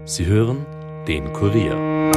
Sie hören den Kurier.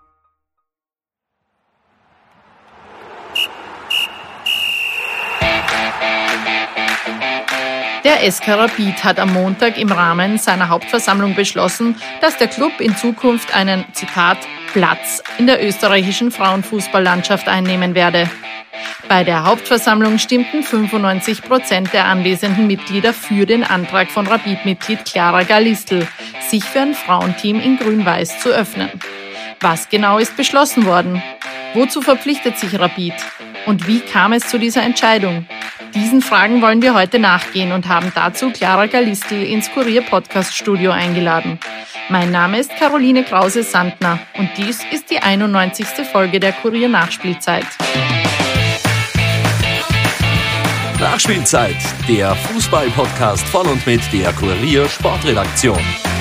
Der SK Rapid hat am Montag im Rahmen seiner Hauptversammlung beschlossen, dass der Club in Zukunft einen, Zitat, Platz in der österreichischen Frauenfußballlandschaft einnehmen werde. Bei der Hauptversammlung stimmten 95% der anwesenden Mitglieder für den Antrag von Rapid-Mitglied Clara Galistl, sich für ein Frauenteam in Grün-Weiß zu öffnen. Was genau ist beschlossen worden? Wozu verpflichtet sich Rapid? Und wie kam es zu dieser Entscheidung? Diesen Fragen wollen wir heute nachgehen und haben dazu Clara Galistl ins Kurier-Podcast-Studio eingeladen. Mein Name ist Caroline Krause-Sandner und dies ist die 91. Folge der Kurier-Nachspielzeit. Nachspielzeit, der Fußball-Podcast von und mit der Kurier Sportredaktion.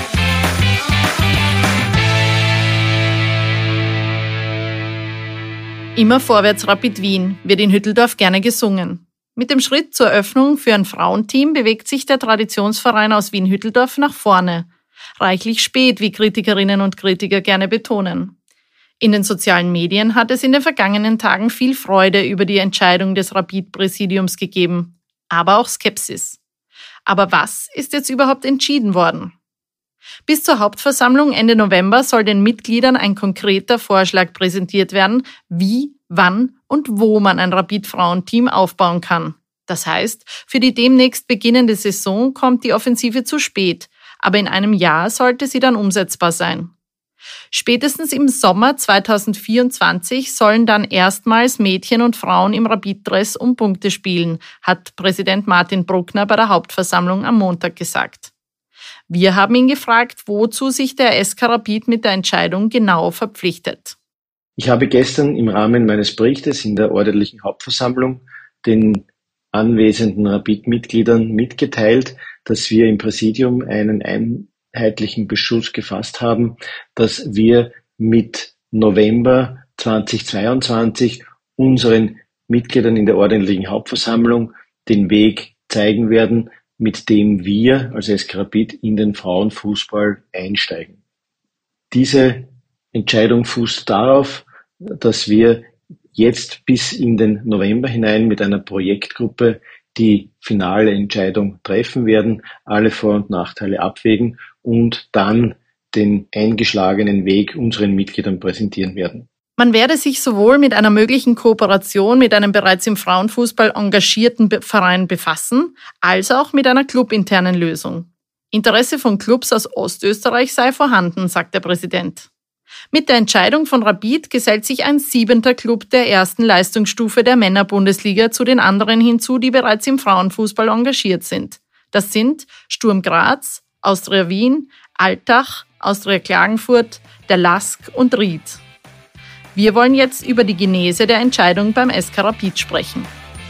Immer vorwärts Rapid Wien wird in Hütteldorf gerne gesungen. Mit dem Schritt zur Öffnung für ein Frauenteam bewegt sich der Traditionsverein aus Wien-Hütteldorf nach vorne. Reichlich spät, wie Kritikerinnen und Kritiker gerne betonen. In den sozialen Medien hat es in den vergangenen Tagen viel Freude über die Entscheidung des Rapid-Präsidiums gegeben, aber auch Skepsis. Aber was ist jetzt überhaupt entschieden worden? Bis zur Hauptversammlung Ende November soll den Mitgliedern ein konkreter Vorschlag präsentiert werden, wie, wann und wo man ein Rapid-Frauenteam aufbauen kann. Das heißt, für die demnächst beginnende Saison kommt die Offensive zu spät, aber in einem Jahr sollte sie dann umsetzbar sein. Spätestens im Sommer 2024 sollen dann erstmals Mädchen und Frauen im Rapid-Dress um Punkte spielen, hat Präsident Martin Bruckner bei der Hauptversammlung am Montag gesagt. Wir haben ihn gefragt, wozu sich der SK Rapid mit der Entscheidung genau verpflichtet. Ich habe gestern im Rahmen meines Berichtes in der ordentlichen Hauptversammlung den anwesenden Rapid-Mitgliedern mitgeteilt, dass wir im Präsidium einen einheitlichen Beschluss gefasst haben, dass wir mit November 2022 unseren Mitgliedern in der ordentlichen Hauptversammlung den Weg zeigen werden, mit dem wir als SK Rapid in den Frauenfußball einsteigen. Diese Entscheidung fußt darauf, dass wir jetzt bis in den November hinein mit einer Projektgruppe die finale Entscheidung treffen werden, alle Vor- und Nachteile abwägen und dann den eingeschlagenen Weg unseren Mitgliedern präsentieren werden. Man werde sich sowohl mit einer möglichen Kooperation mit einem bereits im Frauenfußball engagierten Verein befassen, als auch mit einer clubinternen Lösung. Interesse von Clubs aus Ostösterreich sei vorhanden, sagt der Präsident. Mit der Entscheidung von Rapid gesellt sich ein 7. Club der ersten Leistungsstufe der Männerbundesliga zu den anderen hinzu, die bereits im Frauenfußball engagiert sind. Das sind Sturm Graz, Austria Wien, Altach, Austria Klagenfurt, der LASK und Ried. Wir wollen jetzt über die Genese der Entscheidung beim SK Rapid sprechen.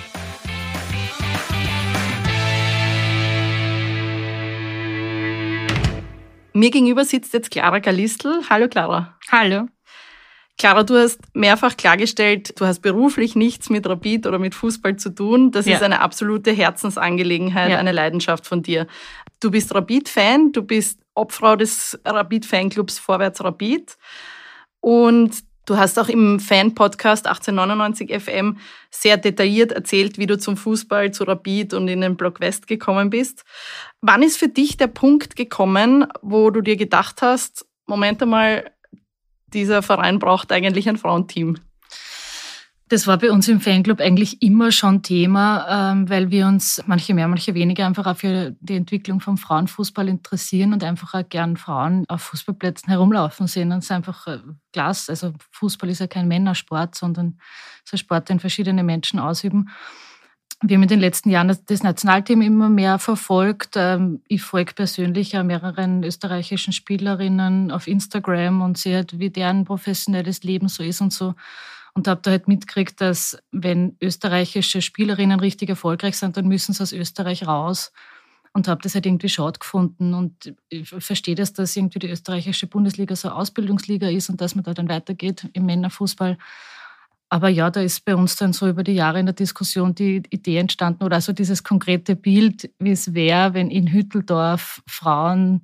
Mir gegenüber sitzt jetzt Clara Galistl. Hallo Clara. Hallo. Clara, du hast mehrfach klargestellt, du hast beruflich nichts mit Rapid oder mit Fußball zu tun. Das ist eine absolute Herzensangelegenheit, eine Leidenschaft von dir. Du bist Rapid-Fan, du bist Obfrau des Rapid-Fanclubs Vorwärts Rapid und du hast auch im Fan-Podcast 1899 FM sehr detailliert erzählt, wie du zum Fußball, zu Rapid und in den Block West gekommen bist. Wann ist für dich der Punkt gekommen, wo du dir gedacht hast, Moment einmal, dieser Verein braucht eigentlich ein Frauenteam? Das war bei uns im Fanclub eigentlich immer schon Thema, weil wir uns, manche mehr, manche weniger, einfach auch für die Entwicklung vom Frauenfußball interessieren und einfach auch gern Frauen auf Fußballplätzen herumlaufen sehen. Und es ist einfach klasse. Also Fußball ist ja kein Männersport, sondern es ist ein Sport, den verschiedene Menschen ausüben. Wir haben in den letzten Jahren das Nationalteam immer mehr verfolgt. Ich folge persönlich auch mehreren österreichischen Spielerinnen auf Instagram und sehe halt, wie deren professionelles Leben so ist und so. Und habe da halt mitgekriegt, dass wenn österreichische Spielerinnen richtig erfolgreich sind, dann müssen sie aus Österreich raus. Und habe das halt irgendwie schade gefunden. Und ich verstehe das, dass irgendwie die österreichische Bundesliga so eine Ausbildungsliga ist und dass man da dann weitergeht im Männerfußball. Aber ja, da ist bei uns dann so über die Jahre in der Diskussion die Idee entstanden oder also dieses konkrete Bild, wie es wäre, wenn in Hütteldorf Frauen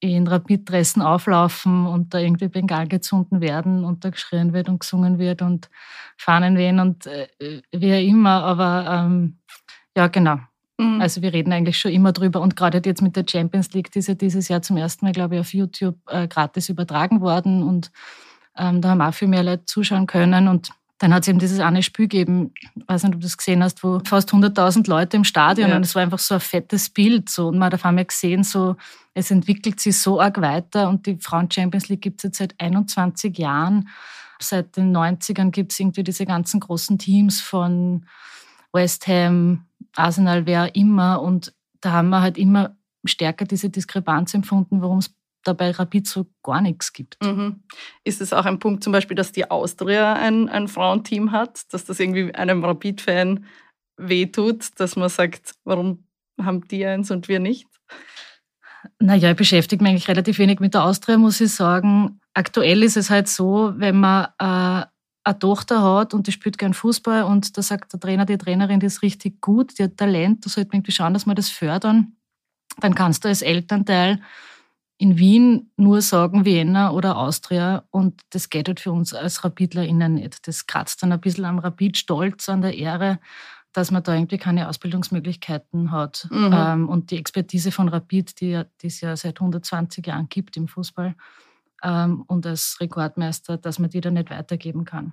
in Rapid-Dressen auflaufen und da irgendwie Bengal gezündet werden und da geschrien wird und gesungen wird und Fahnen wehen und wie auch immer. Aber ja, genau. Also wir reden eigentlich schon immer drüber und gerade jetzt mit der Champions League, die ist ja dieses Jahr zum ersten Mal, glaube ich, auf YouTube gratis übertragen worden und da haben auch viel mehr Leute zuschauen können und dann hat es eben dieses eine Spiel gegeben, ich weiß nicht, ob du das gesehen hast, wo fast 100.000 Leute im Stadion und es war einfach so ein fettes Bild so und man hat auf einmal gesehen, so es entwickelt sich so arg weiter und die Frauen-Champions League gibt es jetzt seit 21 Jahren. Seit den 90ern gibt es irgendwie diese ganzen großen Teams von West Ham, Arsenal, wer immer. Und da haben wir halt immer stärker diese Diskrepanz empfunden, warum es da bei Rapid so gar nichts gibt. Ist es auch ein Punkt zum Beispiel, dass die Austria ein Frauenteam hat, dass das irgendwie einem Rapid-Fan wehtut, dass man sagt, warum haben die eins und wir nicht? Naja, ich beschäftige mich eigentlich relativ wenig mit der Austria, muss ich sagen. Aktuell ist es halt so, wenn man eine Tochter hat und die spielt gern Fußball und da sagt der Trainer, die Trainerin, die ist richtig gut, die hat Talent, da sollte man irgendwie schauen, dass wir das fördern. Dann kannst du als Elternteil in Wien nur sagen Vienna oder Austria und das geht halt für uns als RapidlerInnen nicht. Das kratzt dann ein bisschen am Rapid-Stolz, an der Ehre, dass man da irgendwie keine Ausbildungsmöglichkeiten hat. Und die Expertise von Rapid, die es ja seit 120 Jahren gibt im Fußball, und als Rekordmeister, dass man die dann nicht weitergeben kann.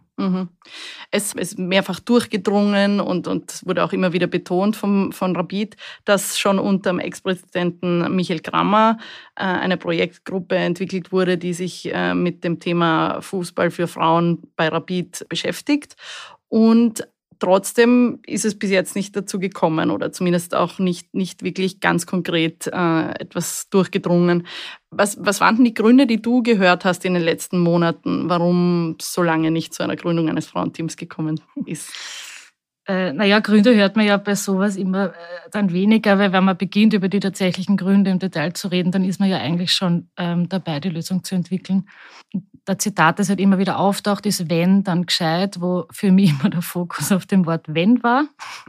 Es ist mehrfach durchgedrungen und wurde auch immer wieder betont von Rapid, dass schon unter dem Ex-Präsidenten Michael Grammer eine Projektgruppe entwickelt wurde, die sich mit dem Thema Fußball für Frauen bei Rapid beschäftigt. Und trotzdem ist es bis jetzt nicht dazu gekommen oder zumindest auch nicht wirklich ganz konkret etwas durchgedrungen. Was waren denn die Gründe, die du gehört hast in den letzten Monaten, warum so lange nicht zu einer Gründung eines Frauenteams gekommen ist? Naja, Gründe hört man ja bei sowas immer dann weniger, weil wenn man beginnt, über die tatsächlichen Gründe im Detail zu reden, dann ist man ja eigentlich schon dabei, die Lösung zu entwickeln. Der Zitat, das halt immer wieder auftaucht, ist wenn, dann gescheit, wo für mich immer der Fokus auf dem Wort wenn war.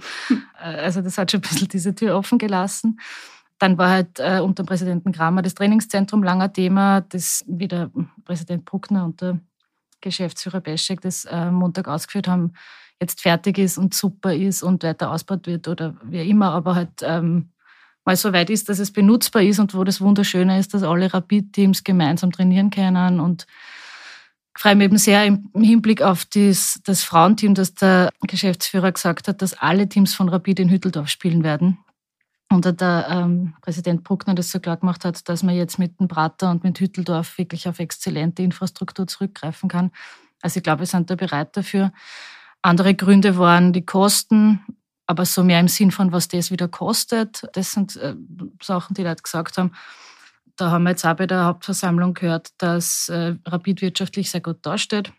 Also das hat schon ein bisschen diese Tür offen gelassen. Dann war halt unter dem Präsidenten Grammer das Trainingszentrum langer Thema, das wie der Präsident Bruckner und der Geschäftsführer Beschek das Montag ausgeführt haben, jetzt fertig ist und super ist und weiter ausgebaut wird oder wie immer, aber halt mal so weit ist, dass es benutzbar ist und wo das Wunderschöne ist, dass alle Rapid-Teams gemeinsam trainieren können. Und ich freue mich eben sehr im Hinblick auf das Frauenteam, dass der Geschäftsführer gesagt hat, dass alle Teams von Rapid in Hütteldorf spielen werden. Und der Präsident Bruckner das so klar gemacht hat, dass man jetzt mit dem Prater und mit Hütteldorf wirklich auf exzellente Infrastruktur zurückgreifen kann. Also ich glaube, wir sind da bereit dafür. Andere Gründe waren die Kosten, aber so mehr im Sinn von, was das wieder kostet. Das sind Sachen, die Leute gesagt haben. Da haben wir jetzt auch bei der Hauptversammlung gehört, dass Rapid wirtschaftlich sehr gut dasteht.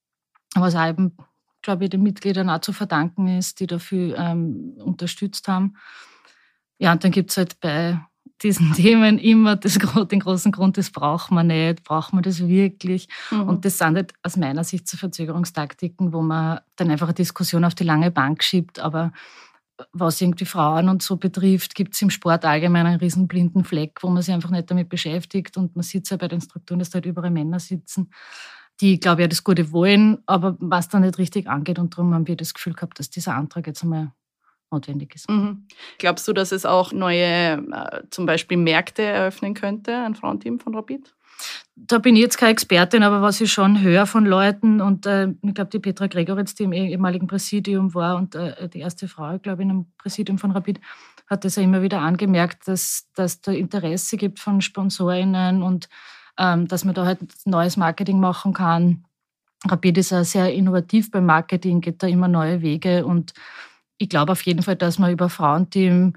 Was auch eben, glaube ich, den Mitgliedern auch zu verdanken ist, die dafür unterstützt haben. Ja, und dann gibt es halt bei diesen Themen immer den großen Grund, das braucht man nicht, braucht man das wirklich? Und das sind halt aus meiner Sicht so Verzögerungstaktiken, wo man dann einfach eine Diskussion auf die lange Bank schiebt. Aber was irgendwie Frauen und so betrifft, gibt es im Sport allgemein einen riesen blinden Fleck, wo man sich einfach nicht damit beschäftigt. Und man sieht ja bei den Strukturen, dass da halt überall Männer sitzen, die, glaube ich, ja das Gute wollen, aber was dann nicht richtig angeht. Und darum haben wir das Gefühl gehabt, dass dieser Antrag jetzt einmal notwendig ist. Glaubst du, dass es auch neue, zum Beispiel Märkte eröffnen könnte, ein Frauenteam von Rapid? Da bin ich jetzt keine Expertin, aber was ich schon höre von Leuten und ich glaube, die Petra Gregoritz, die im ehemaligen Präsidium war und die erste Frau, glaube ich, in einem Präsidium von Rapid, hat das ja immer wieder angemerkt, dass da Interesse gibt von SponsorInnen und dass man da halt neues Marketing machen kann. Rapid ist ja sehr innovativ beim Marketing, geht da immer neue Wege und ich glaube auf jeden Fall, dass man über Frauenteam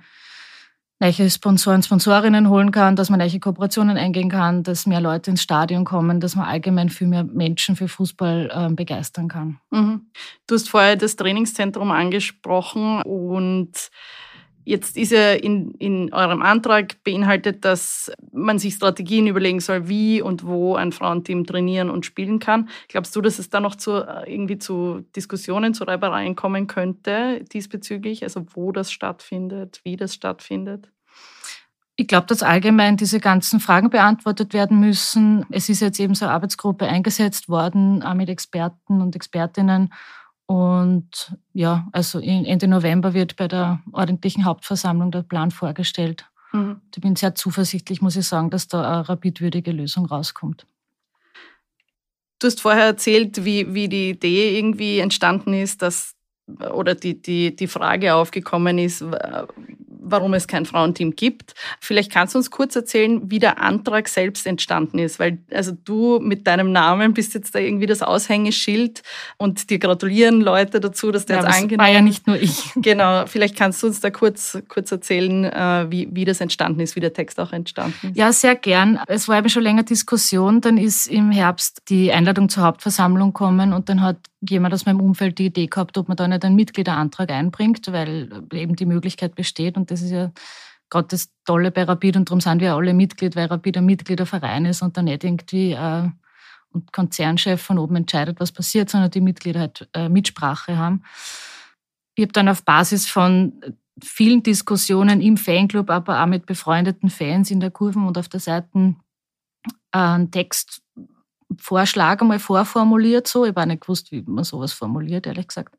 neue Sponsoren, Sponsorinnen holen kann, dass man neue Kooperationen eingehen kann, dass mehr Leute ins Stadion kommen, dass man allgemein viel mehr Menschen für Fußball begeistern kann. Du hast vorher das Trainingszentrum angesprochen und jetzt ist ja in eurem Antrag beinhaltet, dass man sich Strategien überlegen soll, wie und wo ein Frauenteam trainieren und spielen kann. Glaubst du, dass es da noch zu Diskussionen, zu Reibereien kommen könnte diesbezüglich? Also wo das stattfindet, wie das stattfindet? Ich glaube, dass allgemein diese ganzen Fragen beantwortet werden müssen. Es ist jetzt eben so eine Arbeitsgruppe eingesetzt worden, auch mit Experten und Expertinnen. Und ja, also Ende November wird bei der ordentlichen Hauptversammlung der Plan vorgestellt. Ich bin sehr zuversichtlich, muss ich sagen, dass da eine rapidwürdige Lösung rauskommt. Du hast vorher erzählt, wie die Idee irgendwie entstanden ist, oder die Frage aufgekommen ist, warum es kein Frauenteam gibt. Vielleicht kannst du uns kurz erzählen, wie der Antrag selbst entstanden ist, weil also du mit deinem Namen bist jetzt da irgendwie das Aushängeschild und dir gratulieren Leute dazu, dass der jetzt angenommen war ja nicht nur ich. Genau, vielleicht kannst du uns da kurz erzählen, wie das entstanden ist, wie der Text auch entstanden ist. Ja, sehr gern. Es war eben schon länger Diskussion, dann ist im Herbst die Einladung zur Hauptversammlung gekommen und dann hat jemand aus meinem Umfeld die Idee gehabt, ob man da nicht einen Mitgliederantrag einbringt, weil eben die Möglichkeit besteht und das ist ja gerade das Tolle bei Rapid und darum sind wir alle Mitglied, weil Rapid ein Mitgliederverein ist und dann nicht irgendwie und Konzernchef von oben entscheidet, was passiert, sondern die Mitglieder halt Mitsprache haben. Ich habe dann auf Basis von vielen Diskussionen im Fanclub, aber auch mit befreundeten Fans in der Kurven und auf der Seite einen Textvorschlag einmal vorformuliert. So. Ich habe auch nicht gewusst, wie man sowas formuliert, ehrlich gesagt.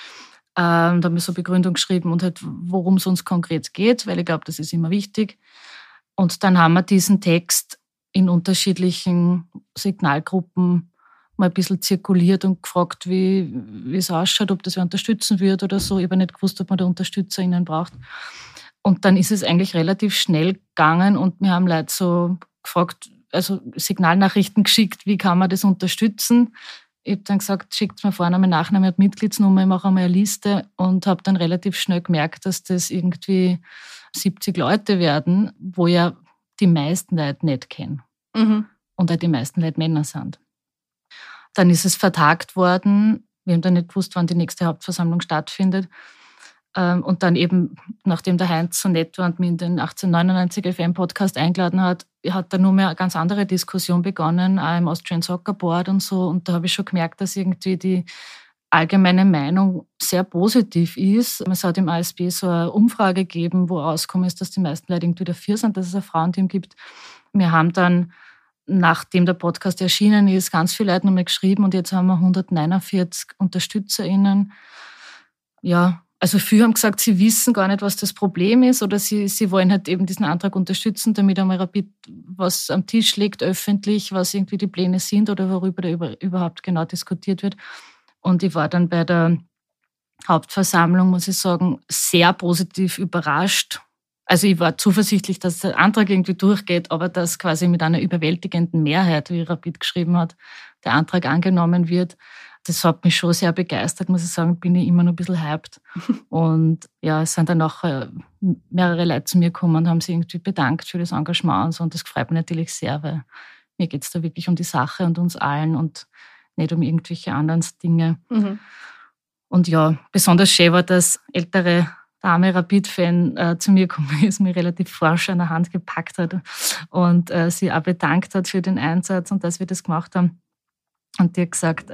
Da haben wir so Begründung geschrieben und halt, worum es uns konkret geht, weil ich glaube, das ist immer wichtig. Und dann haben wir diesen Text in unterschiedlichen Signalgruppen mal ein bisschen zirkuliert und gefragt, wie es ausschaut, ob das wer unterstützen wird oder so. Ich habe nicht gewusst, ob man da UnterstützerInnen braucht. Und dann ist es eigentlich relativ schnell gegangen und wir haben Leute so gefragt, also Signalnachrichten geschickt, wie kann man das unterstützen? Ich habe dann gesagt, schickt mir Vorname, Nachname und Mitgliedsnummer, ich mache einmal eine Liste und habe dann relativ schnell gemerkt, dass das irgendwie 70 Leute werden, wo ja die meisten Leute nicht kennen. Und auch die meisten Leute Männer sind. Dann ist es vertagt worden. Wir haben dann nicht gewusst, wann die nächste Hauptversammlung stattfindet. Und dann eben, nachdem der Heinz so nett war und mich in den 1899 FM-Podcast eingeladen hat da nur mehr eine ganz andere Diskussion begonnen, auch im Austrian Soccer Board und so. Und da habe ich schon gemerkt, dass irgendwie die allgemeine Meinung sehr positiv ist. Es hat im ASB so eine Umfrage gegeben, wo rausgekommen ist, dass die meisten Leute irgendwie dafür sind, dass es ein Frauenteam gibt. Wir haben dann, nachdem der Podcast erschienen ist, ganz viele Leute nochmal geschrieben und jetzt haben wir 149 UnterstützerInnen. Ja, also viele haben gesagt, sie wissen gar nicht, was das Problem ist oder sie wollen halt eben diesen Antrag unterstützen, damit einmal Rapid was am Tisch liegt, öffentlich, was irgendwie die Pläne sind oder worüber da überhaupt genau diskutiert wird. Und ich war dann bei der Hauptversammlung, muss ich sagen, sehr positiv überrascht. Also ich war zuversichtlich, dass der Antrag irgendwie durchgeht, aber dass quasi mit einer überwältigenden Mehrheit, wie Rapid geschrieben hat, der Antrag angenommen wird. Das hat mich schon sehr begeistert, muss ich sagen, bin ich immer noch ein bisschen hyped. Und ja, es sind dann auch mehrere Leute zu mir gekommen und haben sich irgendwie bedankt für das Engagement und so. Und das freut mich natürlich sehr, weil mir geht es da wirklich um die Sache und uns allen und nicht um irgendwelche anderen Dinge. Und ja, besonders schön war, dass ältere Dame Rapid-Fan zu mir gekommen ist, mich relativ forsch an der Hand gepackt hat und sie auch bedankt hat für den Einsatz und dass wir das gemacht haben. Und die hat gesagt,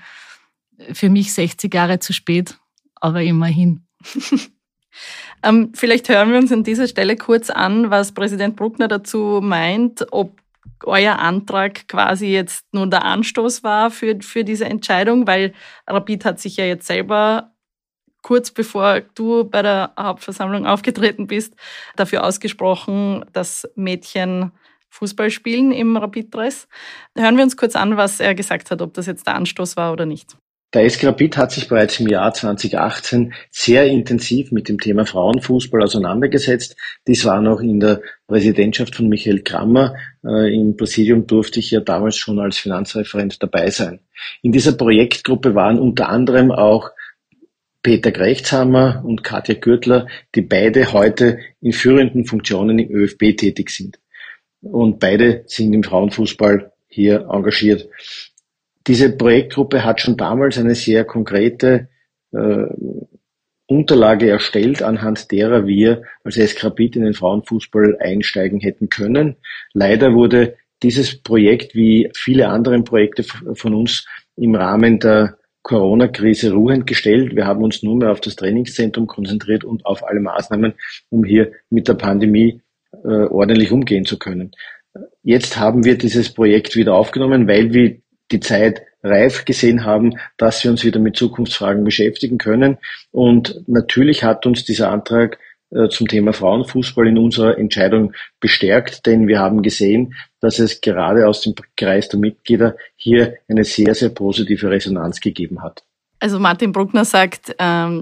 für mich 60 Jahre zu spät, aber immerhin. Vielleicht hören wir uns an dieser Stelle kurz an, was Präsident Bruckner dazu meint, ob euer Antrag quasi jetzt nur der Anstoß war für diese Entscheidung, weil Rapid hat sich ja jetzt selber kurz bevor du bei der Hauptversammlung aufgetreten bist, dafür ausgesprochen, dass Mädchen Fußball spielen im Rapid-Dress. Hören wir uns kurz an, was er gesagt hat, ob das jetzt der Anstoß war oder nicht. Der SK Rapid hat sich bereits im Jahr 2018 sehr intensiv mit dem Thema Frauenfußball auseinandergesetzt. Dies war noch in der Präsidentschaft von Michael Krammer. Im Präsidium durfte ich ja damals schon als Finanzreferent dabei sein. In dieser Projektgruppe waren unter anderem auch Peter Grechtshammer und Katja Gürtler, die beide heute in führenden Funktionen im ÖFB tätig sind. Und beide sind im Frauenfußball hier engagiert. Diese Projektgruppe hat schon damals eine sehr konkrete Unterlage erstellt, anhand derer wir als SK Rapid in den Frauenfußball einsteigen hätten können. Leider wurde dieses Projekt wie viele andere Projekte von uns im Rahmen der Corona-Krise ruhend gestellt. Wir haben uns nur mehr auf das Trainingszentrum konzentriert und auf alle Maßnahmen, um hier mit der Pandemie ordentlich umgehen zu können. Jetzt haben wir dieses Projekt wieder aufgenommen, weil wir die Zeit reif gesehen haben, dass wir uns wieder mit Zukunftsfragen beschäftigen können. Und natürlich hat uns dieser Antrag zum Thema Frauenfußball in unserer Entscheidung bestärkt, denn wir haben gesehen, dass es gerade aus dem Kreis der Mitglieder hier eine sehr, sehr positive Resonanz gegeben hat. Also Martin Bruckner sagt,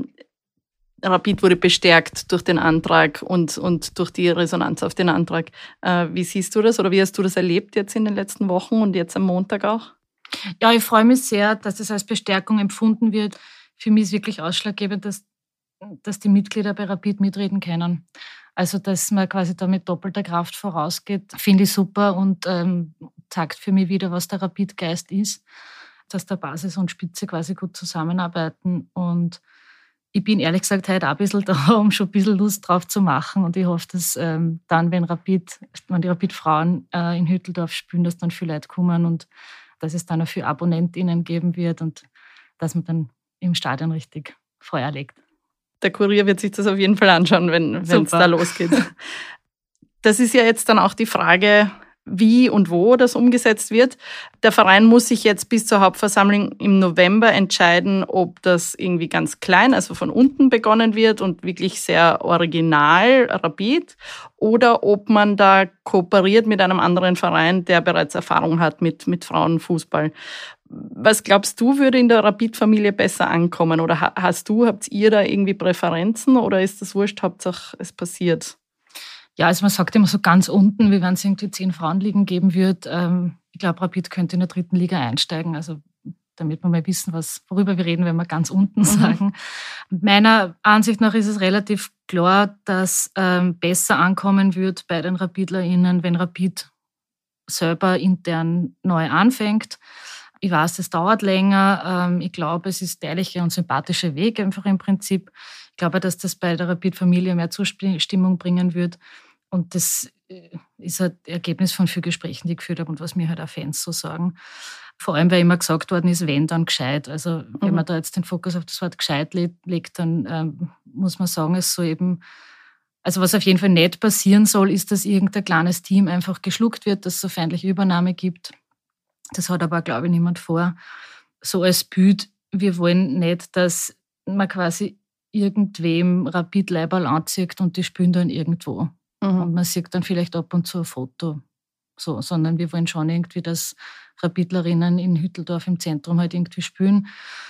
Rapid wurde bestärkt durch den Antrag und durch die Resonanz auf den Antrag. Wie siehst du das oder wie hast du das erlebt jetzt in den letzten Wochen und jetzt am Montag auch? Ja, ich freue mich sehr, dass es als Bestärkung empfunden wird. Für mich ist wirklich ausschlaggebend, dass die Mitglieder bei Rapid mitreden können. Also, dass man quasi da mit doppelter Kraft vorausgeht, finde ich super und zeigt für mich wieder, was der Rapid-Geist ist, dass der Basis und Spitze quasi gut zusammenarbeiten. Und ich bin ehrlich gesagt heute auch ein bisschen da, um schon ein bisschen Lust drauf zu machen. Und ich hoffe, dass dann, wenn die Rapid-Frauen in Hütteldorf spielen, dass dann viele Leute kommen und dass es dann auch viele AbonnentInnen geben wird und dass man dann im Stadion richtig Feuer legt. Der Kurier wird sich das auf jeden Fall anschauen, wenn es da losgeht. Das ist ja jetzt dann auch die Frage, wie und wo das umgesetzt wird. Der Verein muss sich jetzt bis zur Hauptversammlung im November entscheiden, ob das irgendwie ganz klein, also von unten begonnen wird und wirklich sehr original, Rapid, oder ob man da kooperiert mit einem anderen Verein, der bereits Erfahrung hat mit Frauenfußball. Was glaubst du, würde in der Rapid-Familie besser ankommen? Oder habt ihr da irgendwie Präferenzen oder ist das wurscht, Hauptsache es passiert? Ja, also man sagt immer so ganz unten, wie wenn es irgendwie 10 Frauenligen geben wird. Ich glaube, Rapid könnte in der 3. Liga einsteigen, also damit wir mal wissen, worüber wir reden, wenn wir ganz unten sagen. Meiner Ansicht nach ist es relativ klar, dass besser ankommen wird bei den RapidlerInnen, wenn Rapid selber intern neu anfängt. Ich weiß, es dauert länger. Ich glaube, es ist der ehrliche und sympathische Weg einfach im Prinzip. Ich glaube, dass das bei der Rapid-Familie mehr Zustimmung bringen wird. Und das ist ein Ergebnis von vielen Gesprächen, die ich geführt habe und was mir halt auch Fans so sagen. Vor allem, weil immer gesagt worden ist, wenn, dann gescheit. Also wenn man da jetzt den Fokus auf das Wort gescheit legt, dann muss man sagen, es so eben, also was auf jeden Fall nicht passieren soll, ist, dass irgendein kleines Team einfach geschluckt wird, dass es so feindliche Übernahme gibt. Das hat aber, glaube ich, niemand vor. So als Bild, wir wollen nicht, dass man quasi irgendwem Rapid-Leiberl anzieht und die spielen dann irgendwo. Und man sieht dann vielleicht ab und zu ein Foto. So, sondern wir wollen schon irgendwie, dass Rapidlerinnen in Hütteldorf im Zentrum halt irgendwie spielen.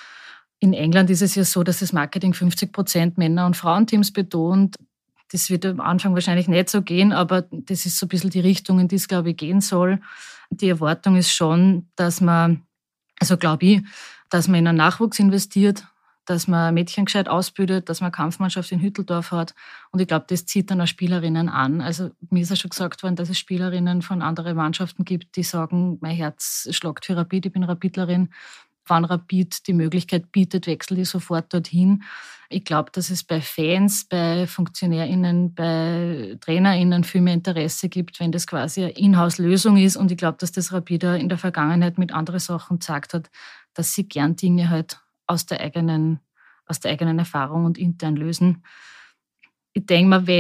In England ist es ja so, dass das Marketing 50% Männer- und Frauenteams betont. Das wird am Anfang wahrscheinlich nicht so gehen, aber das ist so ein bisschen die Richtung, in die es, glaube ich, gehen soll. Die Erwartung ist schon, dass man, also glaube ich, dass man in einen Nachwuchs investiert, dass man Mädchen gescheit ausbildet, dass man Kampfmannschaft in Hütteldorf hat. Und ich glaube, das zieht dann auch Spielerinnen an. Also mir ist ja schon gesagt worden, dass es Spielerinnen von anderen Mannschaften gibt, die sagen, mein Herz schlagt für Rapid, ich bin Rapidlerin. Wenn Rapid die Möglichkeit bietet, wechsle ich sofort dorthin. Ich glaube, dass es bei Fans, bei FunktionärInnen, bei TrainerInnen viel mehr Interesse gibt, wenn das quasi eine Inhouse-Lösung ist. Und ich glaube, dass das Rapid in der Vergangenheit mit anderen Sachen gezeigt hat, dass sie gern Dinge halt aus der eigenen Erfahrung und intern lösen. Ich denke mal,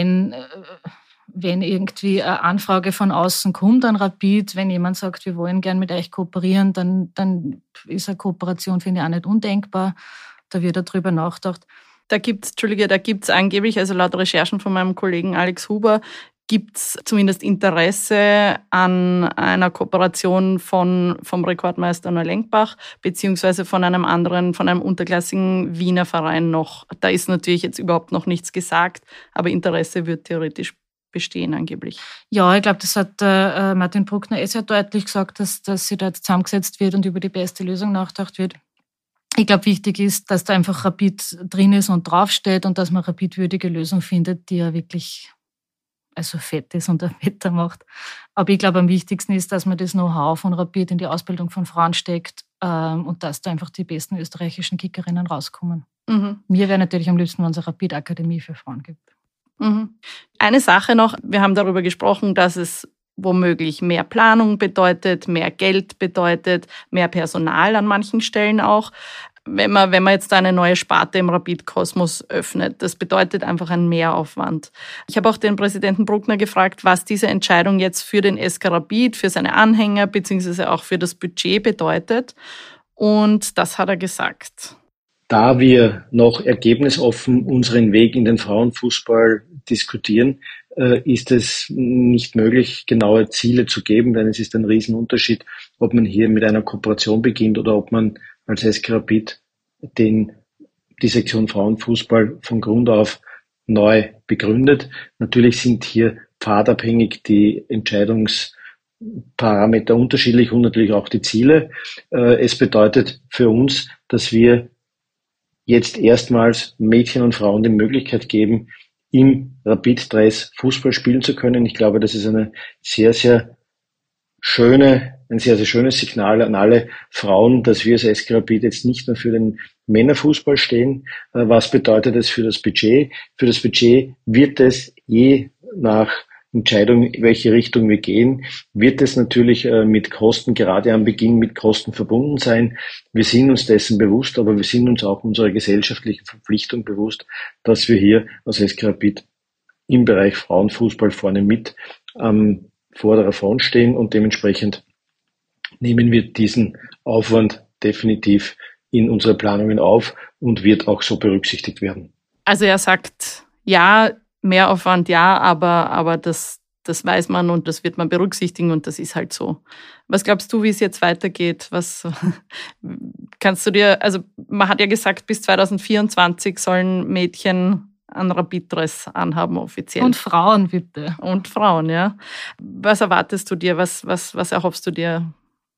wenn irgendwie eine Anfrage von außen kommt an Rapid, wenn jemand sagt, wir wollen gern mit euch kooperieren, dann ist eine Kooperation, finde ich, auch nicht undenkbar. Da wird darüber nachgedacht. Da gibt's angeblich, also laut Recherchen von meinem Kollegen Alex Huber, gibt's zumindest Interesse an einer Kooperation vom Rekordmeister Neulenkbach beziehungsweise von einem unterklassigen Wiener Verein noch. Da ist natürlich jetzt überhaupt noch nichts gesagt, aber Interesse wird theoretisch bestehen angeblich. Ja, ich glaube, das hat Martin Bruckner sehr deutlich gesagt, dass sie da jetzt zusammengesetzt wird und über die beste Lösung nachgedacht wird. Ich glaube, wichtig ist, dass da einfach Rapid drin ist und draufsteht und dass man Rapid-würdige Lösung findet, die ja wirklich fett ist und Wetter macht. Aber ich glaube, am wichtigsten ist, dass man das Know-how von Rapid in die Ausbildung von Frauen steckt und dass da einfach die besten österreichischen Kickerinnen rauskommen. Mir wäre natürlich am liebsten, wenn es eine Rapid-Akademie für Frauen gibt. Eine Sache noch, wir haben darüber gesprochen, dass es womöglich mehr Planung bedeutet, mehr Geld bedeutet, mehr Personal an manchen Stellen auch. wenn man jetzt eine neue Sparte im Rapid-Kosmos öffnet. Das bedeutet einfach einen Mehraufwand. Ich habe auch den Präsidenten Bruckner gefragt, was diese Entscheidung jetzt für den SK Rapid, für seine Anhänger beziehungsweise auch für das Budget bedeutet. Und das hat er gesagt. Da wir noch ergebnisoffen unseren Weg in den Frauenfußball diskutieren, ist es nicht möglich, genaue Ziele zu geben, denn es ist ein Riesenunterschied, ob man hier mit einer Kooperation beginnt oder ob man als SK Rapid die Sektion Frauenfußball von Grund auf neu begründet. Natürlich sind hier pfadabhängig die Entscheidungsparameter unterschiedlich und natürlich auch die Ziele. Es bedeutet für uns, dass wir jetzt erstmals Mädchen und Frauen die Möglichkeit geben, im Rapid-Dress Fußball spielen zu können. Ich glaube, das ist ein sehr, sehr schönes Signal an alle Frauen, dass wir als SK Rapid jetzt nicht nur für den Männerfußball stehen. Was bedeutet das für das Budget? Für das Budget wird es je nach Entscheidung, in welche Richtung wir gehen, wird es natürlich mit Kosten, gerade am Beginn mit Kosten verbunden sein. Wir sind uns dessen bewusst, aber wir sind uns auch unserer gesellschaftlichen Verpflichtung bewusst, dass wir hier als SK Rapid im Bereich Frauenfußball vorne mit am vorderer Front stehen und dementsprechend nehmen wir diesen Aufwand definitiv in unsere Planungen auf und wird auch so berücksichtigt werden. Also er sagt, ja, Mehraufwand, ja, aber das weiß man und das wird man berücksichtigen und das ist halt so. Was glaubst du, wie es jetzt weitergeht? Was kannst du dir, also man hat ja gesagt, bis 2024 sollen Mädchen einen Rapid-Dress anhaben offiziell. Und Frauen bitte. Und Frauen, ja. Was erwartest du dir? Was erhoffst du dir?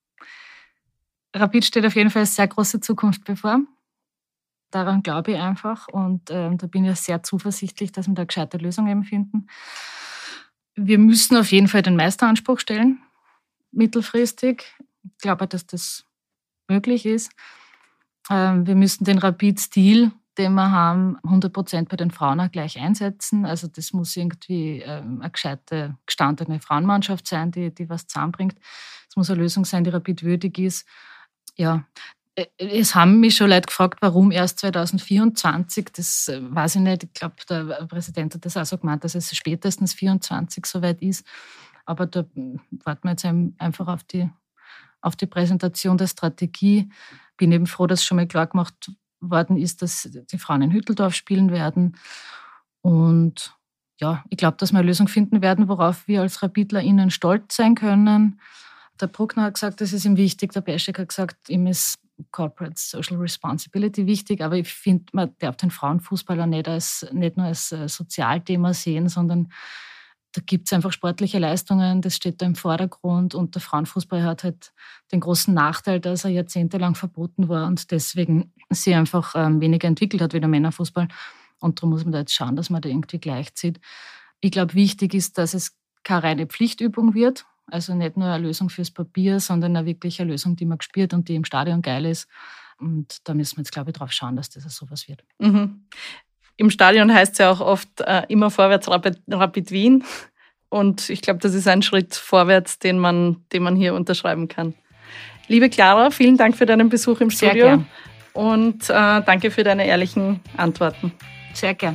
Rapid steht auf jeden Fall eine sehr große Zukunft bevor. Daran glaube ich einfach und da bin ich sehr zuversichtlich, dass wir da gescheite Lösungen finden. Wir müssen auf jeden Fall den Meisteranspruch stellen, mittelfristig. Ich glaube, dass das möglich ist. Wir müssen den Rapid-Stil, den wir haben, 100% bei den Frauen auch gleich einsetzen. Also das muss irgendwie eine gescheite, gestandene Frauenmannschaft sein, die was zusammenbringt. Es muss eine Lösung sein, die Rapid würdig ist. Ja, es haben mich schon Leute gefragt, warum erst 2024, das weiß ich nicht. Ich glaube, der Präsident hat das auch so gemeint, dass es spätestens 2024 soweit ist. Aber da warten wir jetzt einfach auf die Präsentation der Strategie. Bin eben froh, dass schon mal klar gemacht worden ist, dass die Frauen in Hütteldorf spielen werden. Und ja, ich glaube, dass wir eine Lösung finden werden, worauf wir als RapidlerInnen stolz sein können. Der Bruckner hat gesagt, das ist ihm wichtig. Der Peschek hat gesagt, ihm ist Corporate Social Responsibility wichtig. Aber ich finde, man darf den Frauenfußballer nicht nur als Sozialthema sehen, sondern da gibt es einfach sportliche Leistungen, das steht da im Vordergrund. Und der Frauenfußball hat halt den großen Nachteil, dass er jahrzehntelang verboten war und deswegen sich einfach weniger entwickelt hat wie der Männerfußball. Und darum muss man da jetzt schauen, dass man da irgendwie gleichzieht. Ich glaube, wichtig ist, dass es keine reine Pflichtübung wird. Also nicht nur eine Lösung fürs Papier, sondern eine wirklich eine Lösung, die man spürt und die im Stadion geil ist. Und da müssen wir jetzt, glaube ich, drauf schauen, dass das sowas wird. Mhm. Im Stadion heißt es ja auch oft immer vorwärts Rapid Wien. Und ich glaube, das ist ein Schritt vorwärts, den man hier unterschreiben kann. Liebe Clara, vielen Dank für deinen Besuch im Studio. Sehr gern. Und danke für deine ehrlichen Antworten. Sehr gern.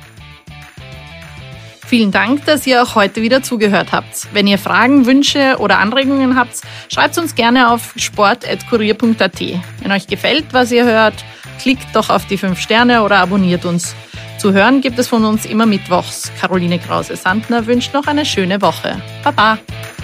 Vielen Dank, dass ihr auch heute wieder zugehört habt. Wenn ihr Fragen, Wünsche oder Anregungen habt, schreibt uns gerne auf sport@kurier.at. Wenn euch gefällt, was ihr hört, klickt doch auf die 5 Sterne oder abonniert uns. Zu hören gibt es von uns immer mittwochs. Caroline Krause-Sandner wünscht noch eine schöne Woche. Baba!